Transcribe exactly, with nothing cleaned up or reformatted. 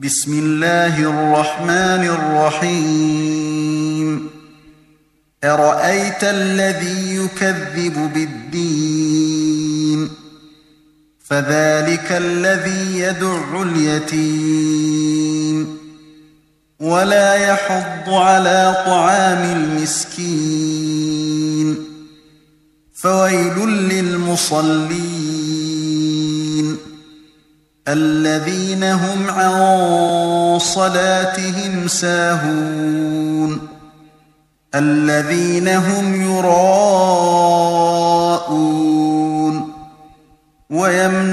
بسم الله الرحمن الرحيم أرأيت الذي يكذب بالدين فذلك الذي يدع اليتيم ولا يحض على طعام المسكين فويل للمصلين الذين هم عن صلاتهم ساهون الذين هم يراءون ويمنعون